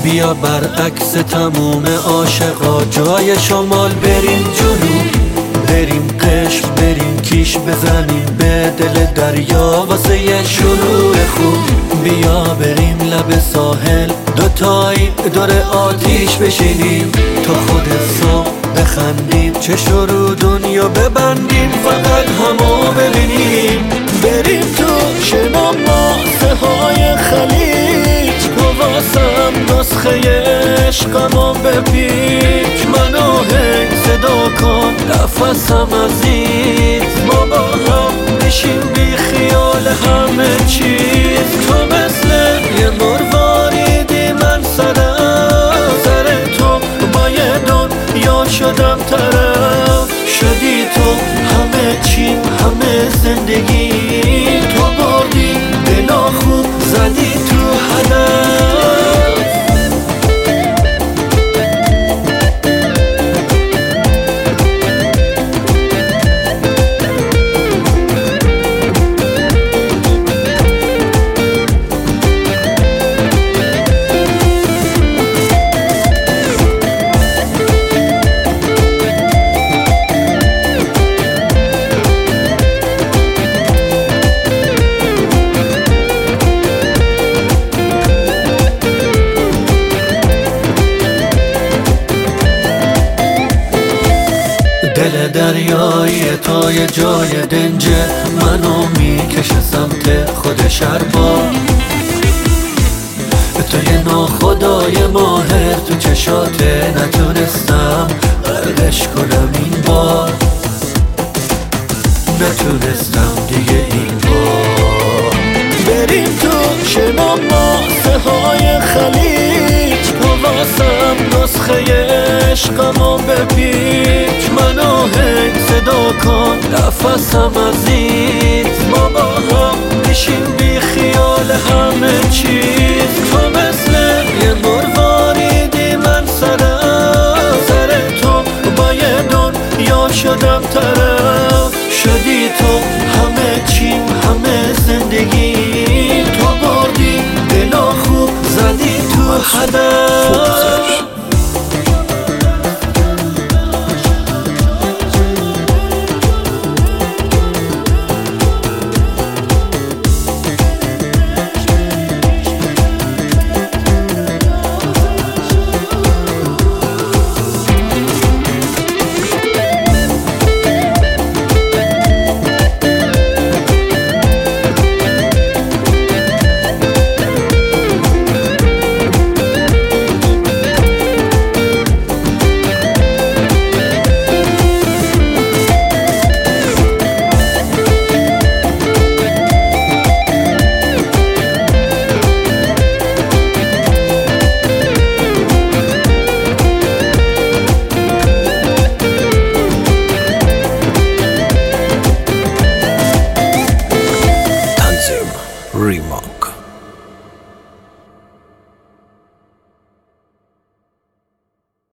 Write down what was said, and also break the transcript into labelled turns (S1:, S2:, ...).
S1: بیا برعکس تموم عاشقا جای شمال بریم جنوب، بریم قشم، بریم کیش بزنیم به دل دریا واسه یه شروع خوب. بیا بریم لب ساحل دوتایی دور آتیش بشینیم تا خود صبح بخندیم، چشم رو دنیا ببندیم فقط همو ببینیم. بریم تو شنا ماسه های خلیج، تو واسم نسخه عشقمو بپیچ، منو هی صدا کن نفسم عزیز، ما با هم میشیم بی خیال همه چیز. تو مثل یه مرواریدی من سر تو با یه دنیا شدم طرف، شدی تو همه چیم همه زندگی، تو بردی بلا خوب زدی تو هدف. دل دریایی تا یه جای دنجه منو میکشه سمت خود شربا، تو یه ناخدای ماهر تو چشاته نتونستم غرقش کنم این بار، نتونستم دیگه این بار. بریم تو شنا ماسه های خلیج، تو واسم نسخه عشقمو بپیچ، منو هی صدا کن نفسم عزیز، ما با هم میشیم بی خیال همه چیز. تو مثل یه مرواریدی من سر تو با یه دنیا شدم طرف، شدی تو همه چیم همه زندگی، تو بردی بلا خوب زدی تو هدف.